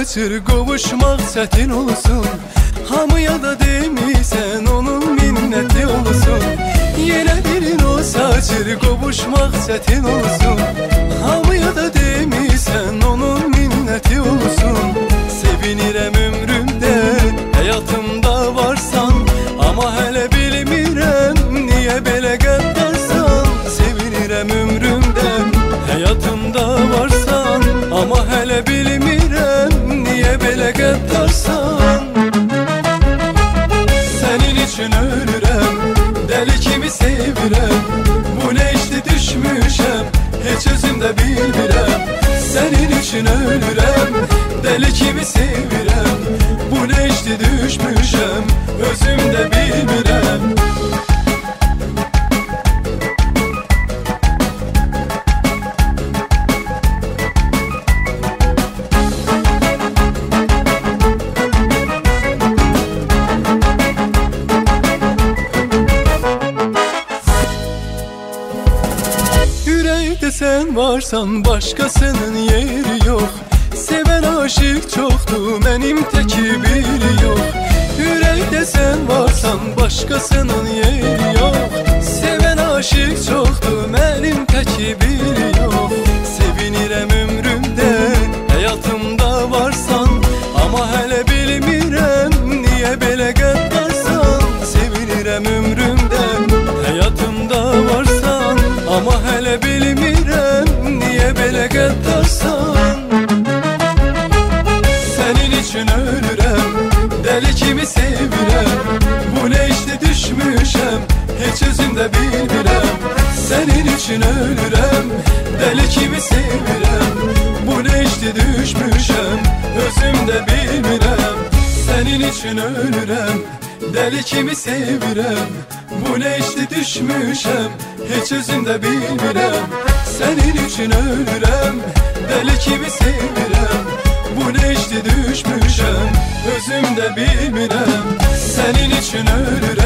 saçır, qovuşmaq çətin olsun. Hamıya da demisən onun minnəti olsun. Yenə birin o saçır, qovuşmaq çətin olsun. Hamıya da demisən onun minnəti olsun. Sevinirəm ömrümdə, həyatımda varsan, amma hələ bilmirəm niyə belə qəddarsan. Sevinirəm ömrümdə, həyatımda varsan, amma hələ bilmirəm niyə belə qəddarsan. Sənin üçün ölürəm, dəli kimi sevirəm. Bu nə işdi düşmüşəm, heç özüm də bilmirəm. Sənin üçün ölürəm, dəli kimi sevirəm. Bu nə işdi düşmüşəm, özüm də bilmirəm. Ürəkdə sən varsan, başqasının yeri yox. Sevən aşıq çoxdur, mənim təki biri yox. Ürəkdə sən varsan, başqasının yeri yox. Sevən aşıq çoxdur, mənim təki biri yox. Sevinirəm ömrümdə, həyatımda varsan, amma hələ bilmirəm niyə belə qəddarsan. Sevinirəm ömrümdə, həyatımda varsan, amma hələ bilmirəm niyə belə qəddarsan. Sənin üçün ölürəm, dəli kimi sevirəm. Bu nə işdi düşmüşəm, heç özüm də bilmirəm. Sənin üçün ölürəm, dəli kimi sevirəm. Bu nə işdi düşmüşəm, özüm də bilmirəm. Sənin üçün ölürəm, dəli kimi sevirəm. Bu nə işdi düşmüşəm, heç özüm də bilmirəm. Sənin üçün ölürəm, dəli kimi sevirəm. Bu nə işdi düşmüşəm, özüm də bilmirəm. Sənin üçün ölürəm.